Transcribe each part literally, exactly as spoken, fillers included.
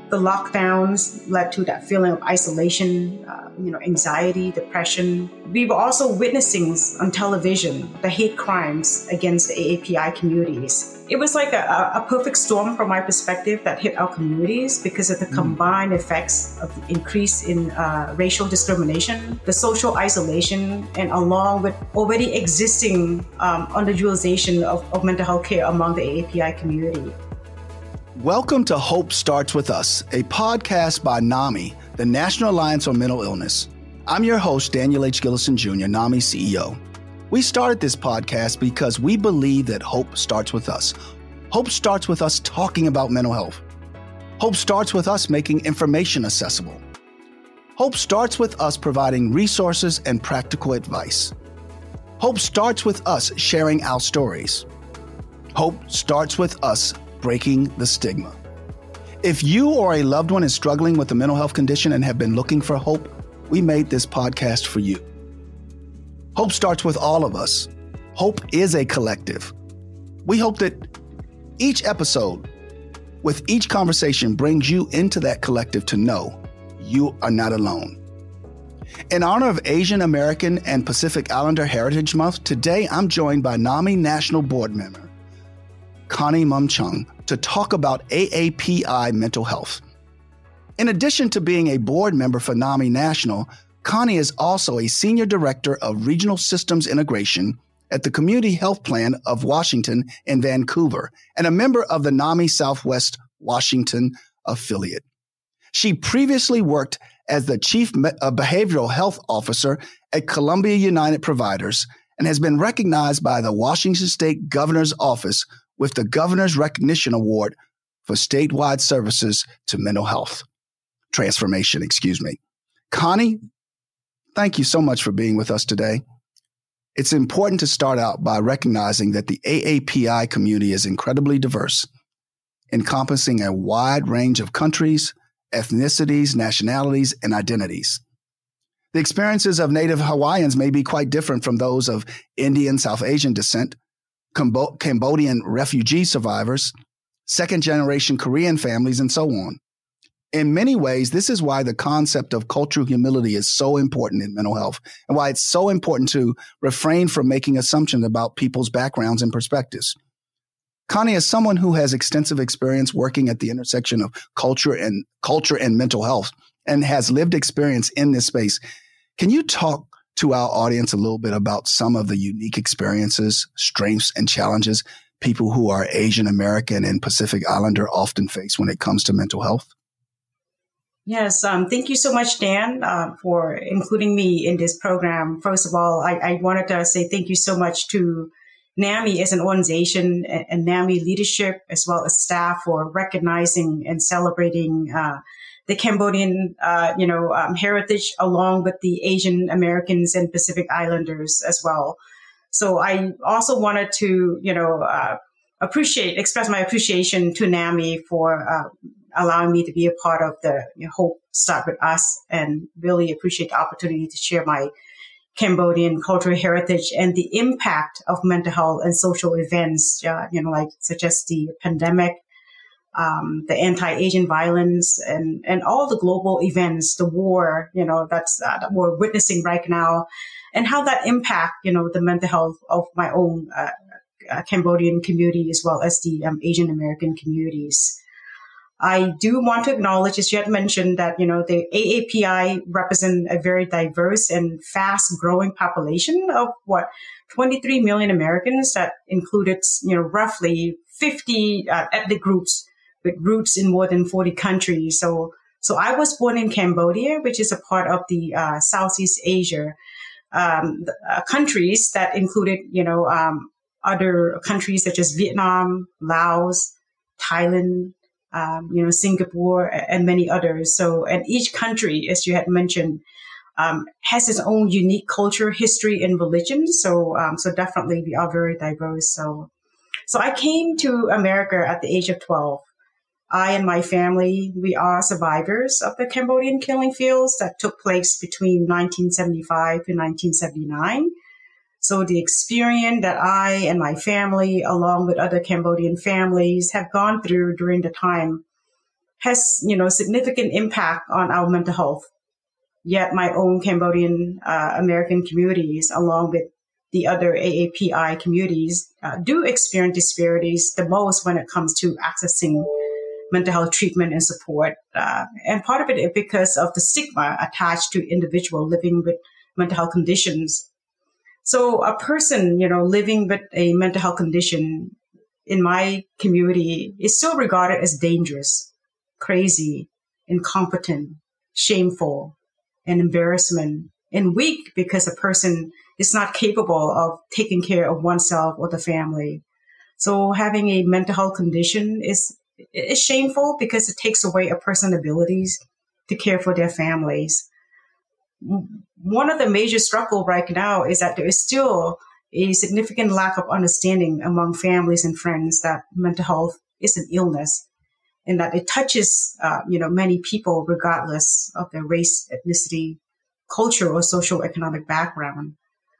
the lockdowns led to that feeling of isolation, uh, you know, anxiety, depression. We were also witnessing on television the hate crimes against the A A P I communities. It was like a, a perfect storm from my perspective that hit our communities because of the combined effects of the increase in uh, racial discrimination, the social isolation, and along with already existing um, underutilization of, of mental health care among the A A P I community. Welcome to Hope Starts With Us, a podcast by NAMI, the National Alliance on Mental Illness. I'm your host, Daniel H. Gillison Junior, NAMI C E O. We started this podcast because we believe that hope starts with us. Hope starts with us talking about mental health. Hope starts with us making information accessible. Hope starts with us providing resources and practical advice. Hope starts with us sharing our stories. Hope starts with us breaking the stigma. If you or a loved one is struggling with a mental health condition and have been looking for hope, we made this podcast for you. Hope starts with all of us. Hope is a collective. We hope that each episode, with each conversation, brings you into that collective to know you are not alone. In honor of Asian American and Pacific Islander Heritage Month, today I'm joined by NAMI National Board Member Connie Mum Chung to talk about A A P I mental health. In addition to being a board member for NAMI National, Connie is also a Senior Director of Regional Systems Integration at the Community Health Plan of Washington in Vancouver and a member of the NAMI Southwest Washington affiliate. She previously worked as the Chief Behavioral Health Officer at Columbia United Providers and has been recognized by the Washington State Governor's Office with the Governor's Recognition Award for statewide services to mental health transformation, excuse me. Connie, thank you so much for being with us today. It's important to start out by recognizing that the A A P I community is incredibly diverse, encompassing a wide range of countries, ethnicities, nationalities, and identities. The experiences of Native Hawaiians may be quite different from those of Indian, South Asian descent, Cambodian refugee survivors, second-generation Korean families, and so on. In many ways, this is why the concept of cultural humility is so important in mental health and why it's so important to refrain from making assumptions about people's backgrounds and perspectives. Connie, as someone who has extensive experience working at the intersection of culture and culture and mental health and has lived experience in this space, can you talk to our audience a little bit about some of the unique experiences, strengths, and challenges people who are Asian American and Pacific Islander often face when it comes to mental health? Yes, um, thank you so much, Dan, uh, for including me in this program. First of all, I, I wanted to say thank you so much to NAMI as an organization and, and NAMI leadership, as well as staff, for recognizing and celebrating uh, the Cambodian, uh, you know, um, heritage, along with the Asian Americans and Pacific Islanders as well. So I also wanted to, you know, uh, appreciate, express my appreciation to NAMI for uh, allowing me to be a part of the you know, Hope Start With Us, and really appreciate the opportunity to share my Cambodian cultural heritage and the impact of mental health and social events, uh, you know, like such as the pandemic, Um, the anti-Asian violence, and, and all the global events, the war, you know, that's uh, that we're witnessing right now, and how that impact, you know, the mental health of my own uh, uh, Cambodian community as well as the um, Asian American communities. I do want to acknowledge, as you had mentioned, that, you know, the A A P I represent a very diverse and fast-growing population of what, twenty-three million Americans that included, you know, roughly fifty uh, ethnic groups with roots in more than forty countries. So, so I was born in Cambodia, which is a part of the uh, Southeast Asia um, the, uh, countries that included, you know, um, other countries such as Vietnam, Laos, Thailand, um, you know, Singapore, and many others. So, and each country, as you had mentioned, um, has its own unique culture, history, and religion. So, um, so definitely we are very diverse. So, so I came to America at the age of twelve. I and my family, we are survivors of the Cambodian killing fields that took place between nineteen seventy-five to nineteen seventy-nine. So the experience that I and my family, along with other Cambodian families, have gone through during the time has, you know, significant impact on our mental health. Yet my own Cambodian uh, American communities, along with the other A A P I communities, uh, do experience disparities the most when it comes to accessing mental health treatment and support. Uh, and part of it is because of the stigma attached to individual living with mental health conditions. So a person, you know, living with a mental health condition in my community is still regarded as dangerous, crazy, incompetent, shameful, and embarrassment, and weak because a person is not capable of taking care of oneself or the family. So having a mental health condition is is shameful because it takes away a person's abilities to care for their families. One of the major struggles right now is that there is still a significant lack of understanding among families and friends that mental health is an illness and that it touches, uh, you know, many people regardless of their race, ethnicity, culture, or social economic background.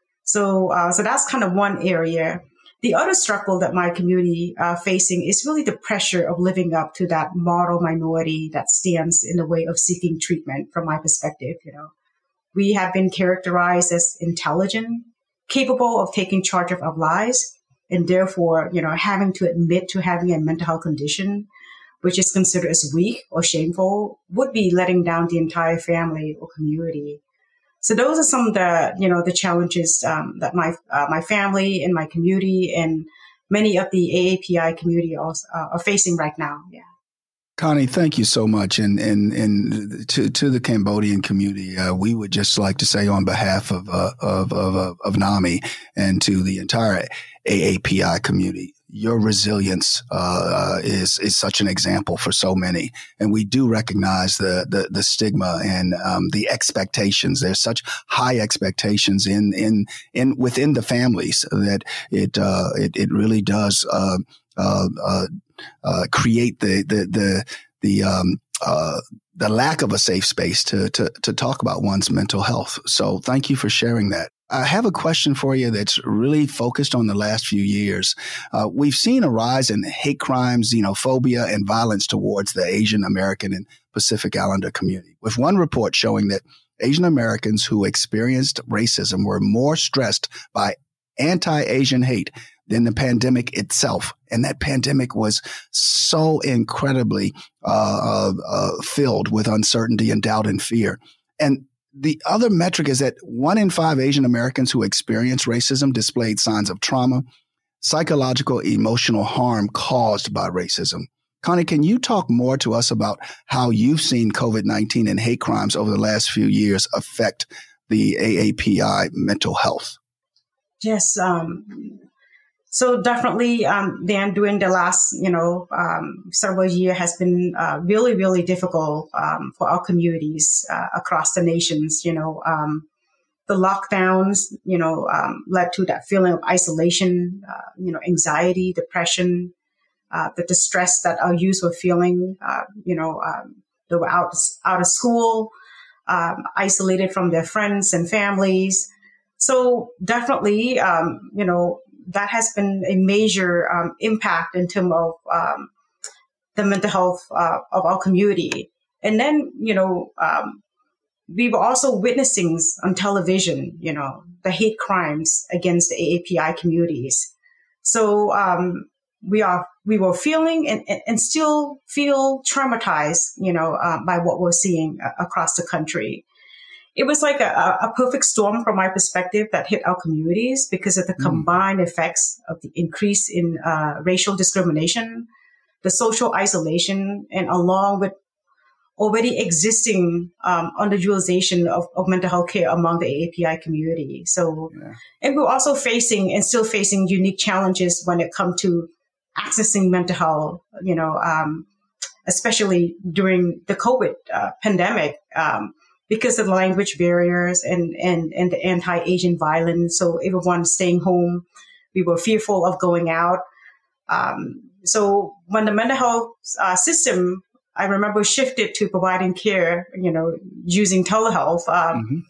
So, uh, so that's kind of one area. The other struggle that my community uh, facing is really the pressure of living up to that model minority that stands in the way of seeking treatment. From my perspective, you know, we have been characterized as intelligent, capable of taking charge of our lives, and therefore, you know, having to admit to having a mental health condition, which is considered as weak or shameful, would be letting down the entire family or community. So those are some of the, you know, the challenges um, that my uh, my family and my community and many of the A A P I community also, uh, are facing right now. Yeah. Connie, thank you so much. And and, and to, to the Cambodian community, uh, we would just like to say on behalf of, uh, of, of, of, of NAMI and to the entire A A P I community, your resilience uh, is is such an example for so many, and we do recognize the the, the stigma and um, the expectations. There's such high expectations in in in within the families that it uh, it, it really does uh, uh, uh, uh, create the the the the um, uh, the lack of a safe space to to to talk about one's mental health. So, thank you for sharing that. I have a question for you that's really focused on the last few years. Uh, we've seen a rise in hate crimes, xenophobia, and violence towards the Asian American and Pacific Islander community, with one report showing that Asian Americans who experienced racism were more stressed by anti-Asian hate than the pandemic itself. And that pandemic was so incredibly uh, uh, uh, filled with uncertainty and doubt and fear. And the other metric is that one in five Asian Americans who experienced racism displayed signs of trauma, psychological, emotional harm caused by racism. Connie, can you talk more to us about how you've seen COVID nineteen and hate crimes over the last few years affect the A A P I mental health? Yes. Um, so definitely, um, Dan, during the last, you know, um, several years has been uh, really, really difficult um, for our communities uh, across the nations. You know, um, the lockdowns, you know, um, led to that feeling of isolation, uh, you know, anxiety, depression, uh, the distress that our youth were feeling. Uh, you know, um, they were out out of school, um, isolated from their friends and families. So definitely, um, you know, that has been a major um, impact in terms of um, the mental health uh, of our community. And then, you know, um, we were also witnessing on television, you know, the hate crimes against the A A P I communities. So um, we are we were feeling and, and still feel traumatized, you know, uh, by what we're seeing across the country. It was like a, a perfect storm from my perspective that hit our communities because of the mm. combined effects of the increase in uh, racial discrimination, the social isolation, and along with already existing um, underutilization of, of mental health care among the A A P I community. So, yeah. And we're also facing and still facing unique challenges when it comes to accessing mental health, you know, um, especially during the COVID uh, pandemic. Um, because of the language barriers and, and, and the anti-Asian violence. So everyone staying home, we were fearful of going out. Um, so when the mental health uh, system, I remember, shifted to providing care, you know, using telehealth, um, mm-hmm.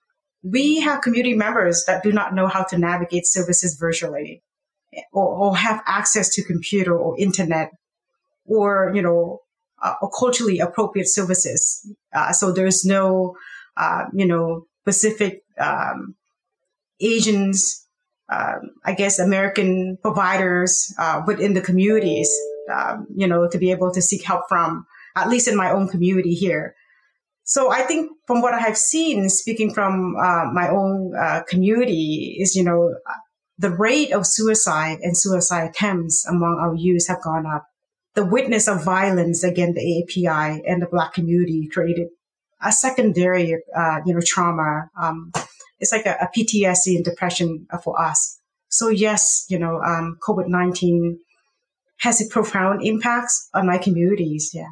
we have community members that do not know how to navigate services virtually or, or have access to computer or internet or, you know, uh, or culturally appropriate services. Uh, so there's no, uh, you know, Pacific um, Asians, uh, I guess, American providers uh, within the communities, um, you know, to be able to seek help from, at least in my own community here. So I think from what I have seen, speaking from uh, my own uh, community, is, you know, the rate of suicide and suicide attempts among our youth have gone up. The witness of violence against the A A P I and the Black community created a secondary, uh, you know, trauma. Um, it's like a, a P T S D and depression for us. So yes, you know, um, COVID nineteen has a profound impact on my communities. Yeah.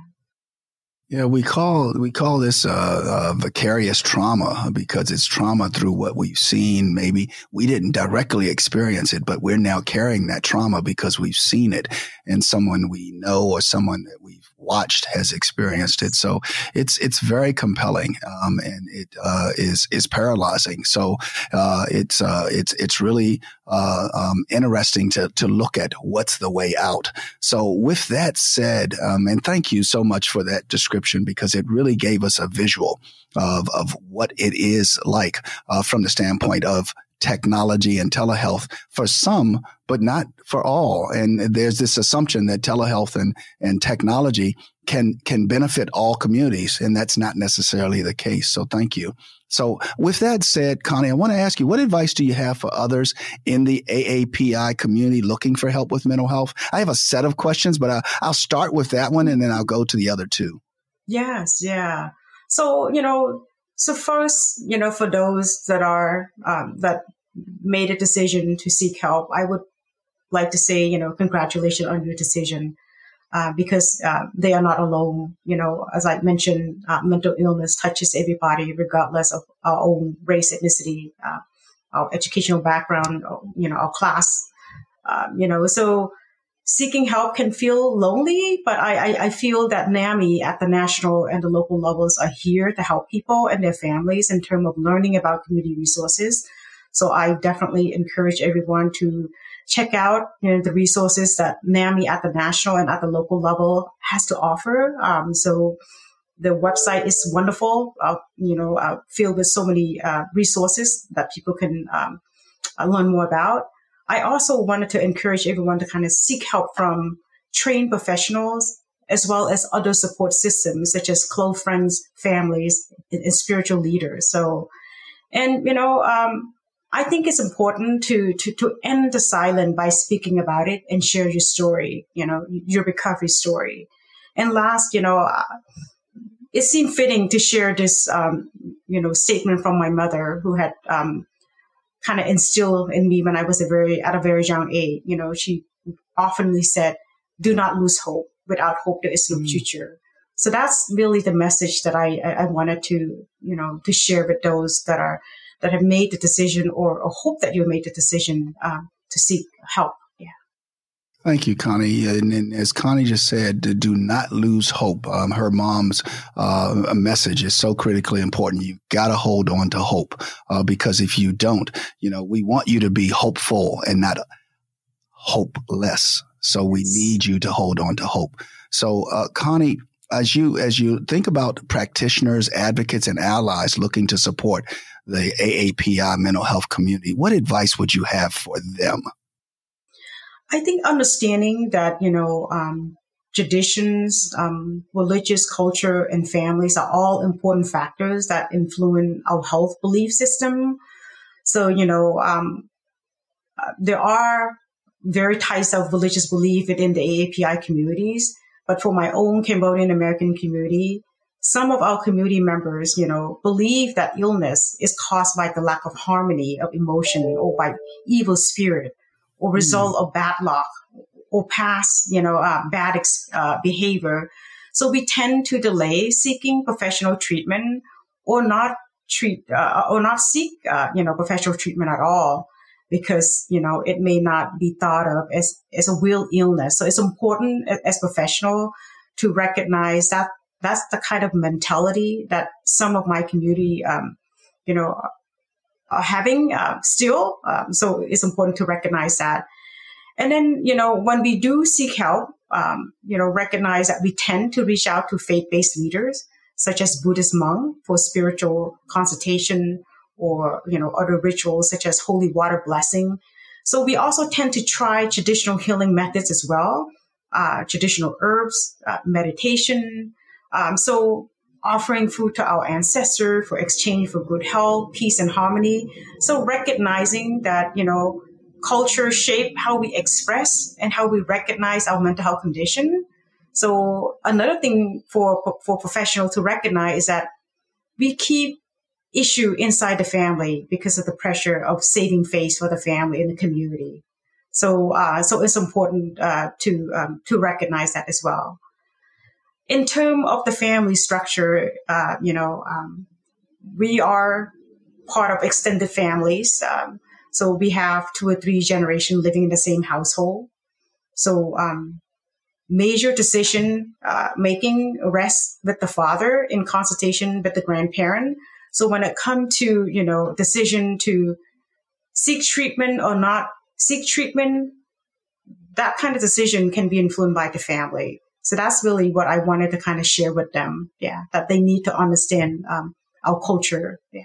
Yeah, we call we call this uh, uh, vicarious trauma because it's trauma through what we've seen. Maybe we didn't directly experience it, but we're now carrying that trauma because we've seen it, and someone we know or someone that we've watched has experienced it. So it's it's very compelling, um, and it uh, is is paralyzing. So uh, it's uh, it's it's really uh, um, interesting to to look at what's the way out. So with that said, um, and thank you so much for that description, because it really gave us a visual of of what it is like uh, from the standpoint of technology and telehealth for some, but not for all. And there's this assumption that telehealth and, and technology can can benefit all communities, and that's not necessarily the case. So thank you. So with that said, Connie, I want to ask you, what advice do you have for others in the A A P I community looking for help with mental health? I have a set of questions, but I, I'll start with that one, and then I'll go to the other two. Yes, yeah. So, you know, so first, you know, for those that are, um, that made a decision to seek help, I would like to say, you know, congratulations on your decision, uh, because uh, they are not alone. You know, as I mentioned, uh, mental illness touches everybody, regardless of our own race, ethnicity, uh, our educational background, or, you know, our class, um, you know, so seeking help can feel lonely, but I, I, I feel that NAMI at the national and the local levels are here to help people and their families in terms of learning about community resources. So I definitely encourage everyone to check out, you know, the resources that NAMI at the national and at the local level has to offer. Um, so the website is wonderful, uh, you know, uh, filled with so many uh, resources that people can um, learn more about. I also wanted to encourage everyone to kind of seek help from trained professionals, as well as other support systems, such as close friends, families, and, and spiritual leaders. So, and, you know, um, I think it's important to, to, to end the silence by speaking about it and share your story, you know, your recovery story. And last, you know, uh, it seemed fitting to share this, um, you know, statement from my mother, who had, um, kind of instilled in me when I was a very, at a very young age. You know, she oftenly said, do not lose hope. Without hope, there is no mm. future. So that's really the message that I, I wanted to, you know, to share with those that are, that have made the decision, or, or hope that you made the decision um, to seek help. Yeah. Thank you, Connie. And, and as Connie just said, do not lose hope. Um, her mom's uh, message is so critically important. You've got to hold on to hope, uh, because if you don't, you know, we want you to be hopeful and not hopeless. So we need you to hold on to hope. So, uh, Connie, as you as you think about practitioners, advocates, and allies looking to support the A A P I mental health community, what advice would you have for them? I think understanding that, you know, um, traditions, um, religious culture, and families are all important factors that influence our health belief system. So, you know, um, uh, there are very types of religious belief within the A A P I communities. But for my own Cambodian American community, some of our community members, you know, believe that illness is caused by the lack of harmony of emotion, or by evil spirit, or result mm. of bad luck, or past, you know, uh, bad ex- uh, behavior. So we tend to delay seeking professional treatment, or not treat, uh, or not seek, uh, you know, professional treatment at all, because, you know, it may not be thought of as, as a real illness. So it's important as professional to recognize that that's the kind of mentality that some of my community, um, you know, are having uh, still. Um, so it's important to recognize that. And then, you know, when we do seek help, um, you know, recognize that we tend to reach out to faith-based leaders, such as Buddhist monk for spiritual consultation or, you know, other rituals such as holy water blessing. So we also tend to try traditional healing methods as well, uh, traditional herbs, uh, meditation. Um, so offering food to our ancestors for exchange for good health, peace, and harmony. So recognizing that, you know, culture shape how we express and how we recognize our mental health condition. So another thing for for professionals to recognize is that we keep issue inside the family because of the pressure of saving face for the family and the community. So uh, so it's important uh, to um, to recognize that as well. In terms of the family structure, uh, you know, um, we are part of extended families. Um, so we have two or three generations living in the same household. So um, major decision uh, making rests with the father in consultation with the grandparent. So when it comes to, you know, decision to seek treatment or not seek treatment, that kind of decision can be influenced by the family. So that's really what I wanted to kind of share with them. Yeah, that they need to understand um, our culture. Yeah.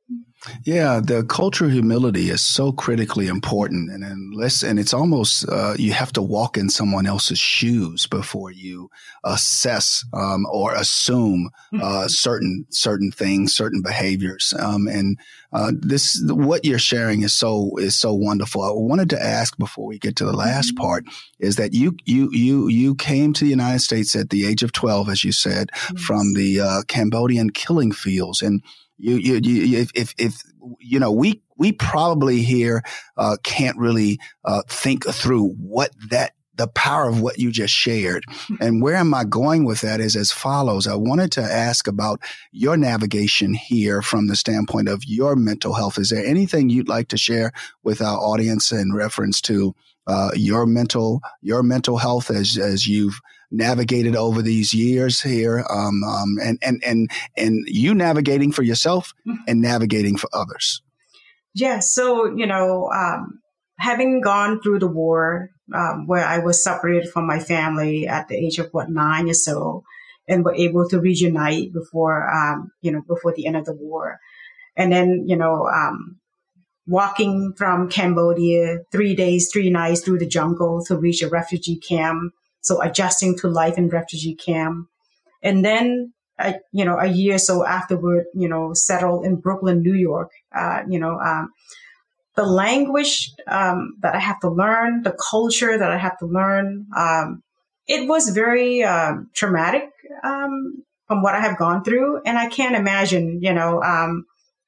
Yeah, the culture of humility is so critically important, and unless, and it's almost uh, you have to walk in someone else's shoes before you assess um, or assume uh, certain certain things, certain behaviors. Um, and uh, this, what you're sharing, is so is so wonderful. I wanted to ask before we get to the last mm-hmm. part is that you you you you came to the United States at the age of twelve, as you said, yes. from the uh, Cambodian killing fields, and You, you, you, if, if, if, you know, we, we probably here, uh, can't really, uh, think through what that, the power of what you just shared. And where am I going with that is as follows. I wanted to ask about your navigation here from the standpoint of your mental health. Is there anything you'd like to share with our audience in reference to, uh, your mental, your mental health as, as you've navigated over these years here, um, um, and, and, and, and you navigating for yourself and navigating for others? Yeah. So, you know, um, having gone through the war, um, where I was separated from my family at the age of what, nine or so, and were able to reunite before, um, you know, before the end of the war. And then, you know, um, walking from Cambodia, three days, three nights through the jungle to reach a refugee camp. So adjusting to life in refugee camp. And then, uh, you know, a year or so afterward, you know, settled in Brooklyn, New York. Uh, you know, um, the language um, that I have to learn, the culture that I have to learn, um, it was very um, traumatic um, from what I have gone through. And I can't imagine, you know, um,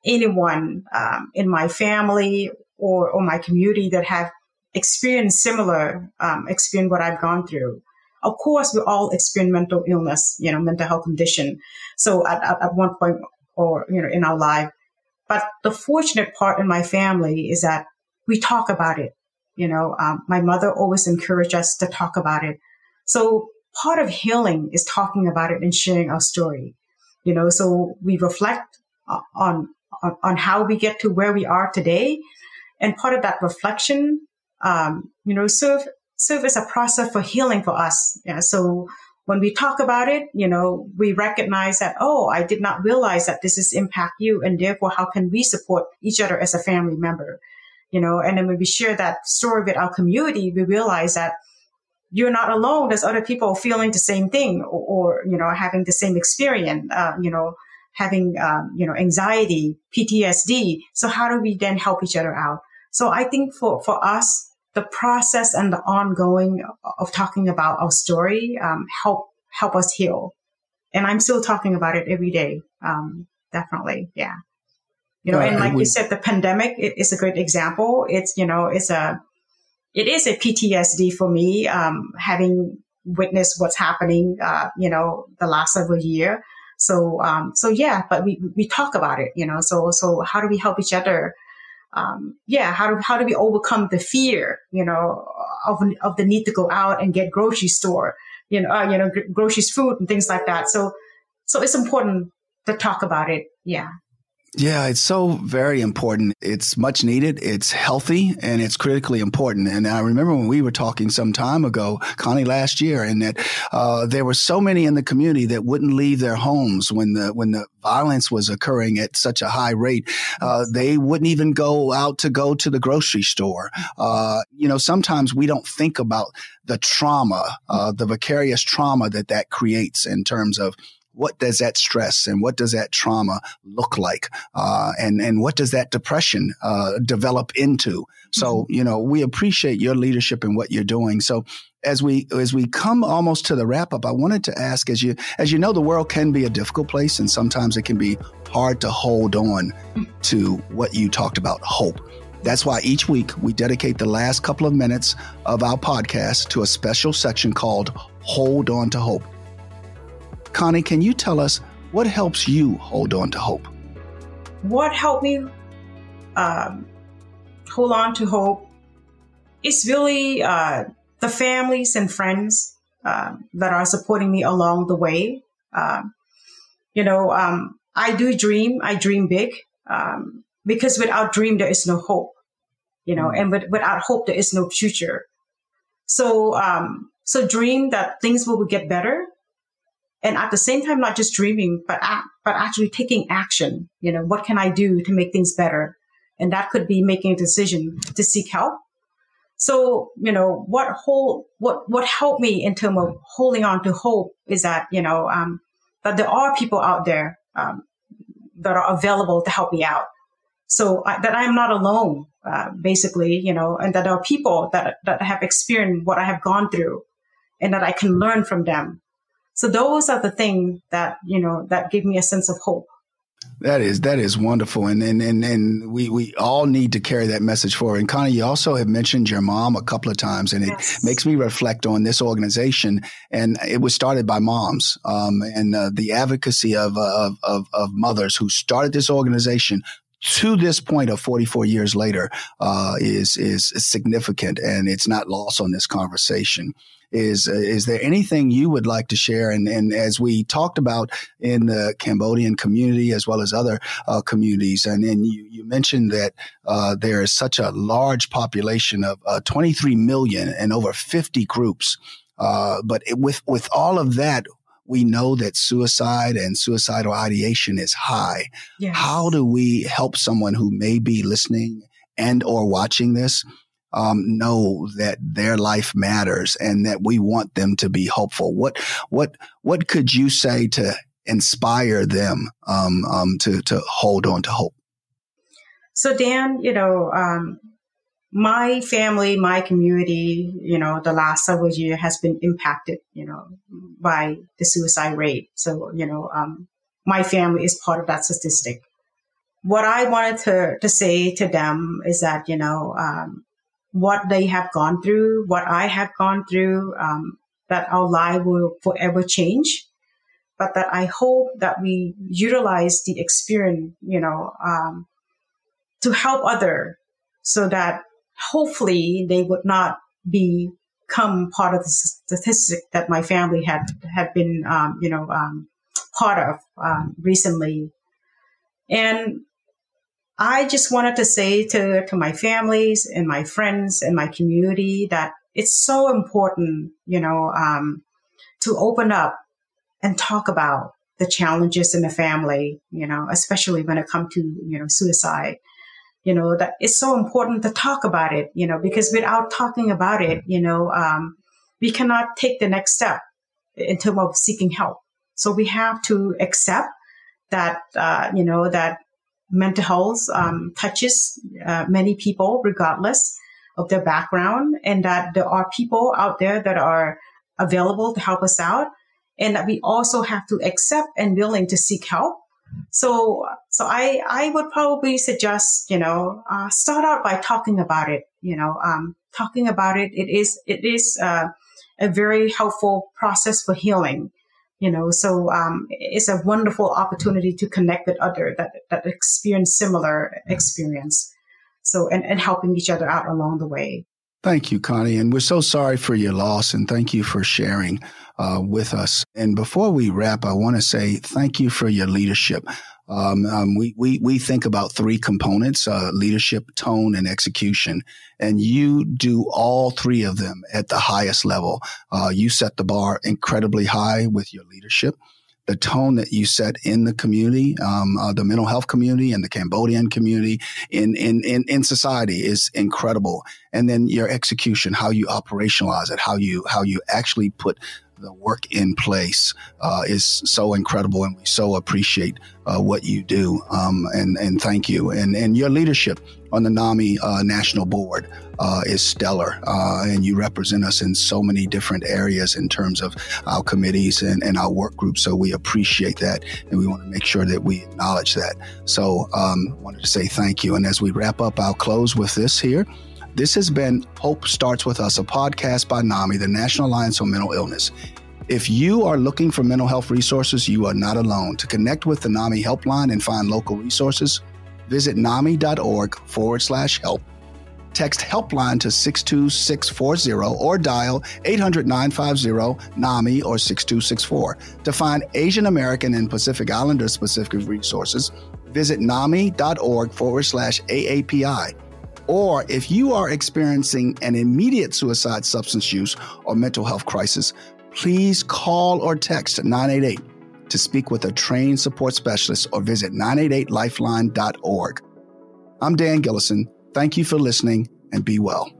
anyone um, in my family or, or my community that have experience similar um, experience what I've gone through. Of course, we all experience mental illness, you know, mental health condition. So at, at, at one point or, you know, in our life. But the fortunate part in my family is that we talk about it. You know, um, my mother always encouraged us to talk about it. So part of healing is talking about it and sharing our story. You know, so we reflect on, on, on how we get to where we are today. And part of that reflection Um, you know, serve, serve as a process for healing for us. Yeah. So when we talk about it, you know, we recognize that, oh, I did not realize that this is impact you. And therefore, how can we support each other as a family member? You know, and then when we share that story with our community, we realize that you're not alone. There's other people feeling the same thing or, or you know, having the same experience, uh, you know, having, um, you know, anxiety, P T S D. So how do we then help each other out? So I think for, for us, the process and the ongoing of talking about our story um, help help us heal. And I'm still talking about it every day. Um, definitely. Yeah. You know, uh, and like we, you said, the pandemic is a great example. It's, you know, it's a, it is a P T S D for me, um, having witnessed what's happening, uh, you know, the last several years. So, um, so yeah, but we, we talk about it, you know, so, so how do we help each other? Um, yeah, how do, how do we overcome the fear, you know, of, of the need to go out and get grocery store, you know, uh, you know, groceries, food and things like that. So, so it's important to talk about it. Yeah. Yeah, it's so very important. It's much needed. It's healthy and it's critically important. And I remember when we were talking some time ago, Connie, last year, and that uh, there were so many in the community that wouldn't leave their homes when the when the violence was occurring at such a high rate. Uh, they wouldn't even go out to go to the grocery store. Uh, you know, sometimes we don't think about the trauma, uh, the vicarious trauma that that creates in terms of what does that stress and what does that trauma look like? Uh, and, and what does that depression uh, develop into? So, you know, we appreciate your leadership and what you're doing. So as we as we come almost to the wrap up, I wanted to ask, as you as you know, the world can be a difficult place and sometimes it can be hard to hold on to what you talked about, hope. That's why each week we dedicate the last couple of minutes of our podcast to a special section called Hold On to Hope. Connie, can you tell us what helps you hold on to hope? What helped me um, hold on to hope is really uh, the families and friends uh, that are supporting me along the way. Uh, you know, um, I do dream. I dream big um, because without dream, there is no hope, you know, and with, without hope, there is no future. So, um, so dream that things will get better. And at the same time, not just dreaming, but but actually taking action. You know, what can I do to make things better? And that could be making a decision to seek help. So, you know, what whole what what helped me in terms of holding on to hope is that, you know, um, that there are people out there um, that are available to help me out. So I, that I am not alone, uh, basically, you know, and that there are people that that have experienced what I have gone through, and that I can learn from them. So those are the things that, you know, that give me a sense of hope. That is that is wonderful. And and and, and we, we all need to carry that message forward. And Connie, you also have mentioned your mom a couple of times, and it yes. makes me reflect on this organization. And it was started by moms um, and uh, the advocacy of, of, of, of mothers who started this organization to this point of forty-four years later uh, is, is significant, and it's not lost on this conversation. Is uh, is there anything you would like to share? And, and as we talked about in the Cambodian community as well as other uh, communities, and then you, you mentioned that uh, there is such a large population of uh, twenty-three million and over fifty groups. Uh, but it, with with all of that, we know that suicide and suicidal ideation is high. Yes. How do we help someone who may be listening and or watching this Um, know that their life matters and that we want them to be hopeful? What what what could you say to inspire them um, um, to to hold on to hope? So Dan, you know, um, my family, my community, you know, the last several years has been impacted, you know, by the suicide rate. So, you know, um, my family is part of that statistic. What I wanted to to say to them is that, you know, um, what they have gone through, what I have gone through, um, that our life will forever change, but that I hope that we utilize the experience, you know, um, to help others so that hopefully they would not become part of the statistic that my family had, had been, um, you know, um, part of um, recently. And I just wanted to say to, to my families and my friends and my community that it's so important, you know, um, to open up and talk about the challenges in the family, you know, especially when it comes to, you know, suicide, you know, that it's so important to talk about it, you know, because without talking about it, you know, um, we cannot take the next step in terms of seeking help. So we have to accept that, uh, you know, that mental health um, touches uh, many people regardless of their background, and that there are people out there that are available to help us out, and that we also have to accept and willing to seek help. So, so I, I would probably suggest, you know, uh, start out by talking about it, you know, um, talking about it. It is, it is uh, a very helpful process for healing. You know, so um, it's a wonderful opportunity to connect with others that, that experience similar experience. So, and, and helping each other out along the way. Thank you, Connie. And we're so sorry for your loss, and thank you for sharing uh, with us. And before we wrap, I want to say thank you for your leadership. Um, um, we, we, we think about three components, uh, leadership, tone, and execution. And you do all three of them at the highest level. Uh, you set the bar incredibly high with your leadership. The tone that you set in the community, um, uh, the mental health community and the Cambodian community in, in, in, in society is incredible. And then your execution, how you operationalize it, how you, how you actually put the work in place uh, is so incredible, and we so appreciate uh, what you do. Um, and and thank you. And and your leadership on the NAMI uh, National Board uh, is stellar, uh, and you represent us in so many different areas in terms of our committees and, and our work groups. So we appreciate that, and we want to make sure that we acknowledge that. So um, wanted to say thank you. And as we wrap up, I'll close with this here. This has been Hope Starts With Us, a podcast by NAMI, the National Alliance on Mental Illness. If you are looking for mental health resources, you are not alone. To connect with the NAMI helpline and find local resources, visit nami.org forward slash help. Text helpline to six two six four zero or dial eight hundred nine five zero NAMI or six two six four. To find Asian American and Pacific Islander specific resources, visit nami.org forward slash AAPI. Or if you are experiencing an immediate suicide, substance use, or mental health crisis, please call or text nine eight eight to speak with a trained support specialist or visit nine eight eight lifeline dot org. I'm Dan Gillison. Thank you for listening, and be well.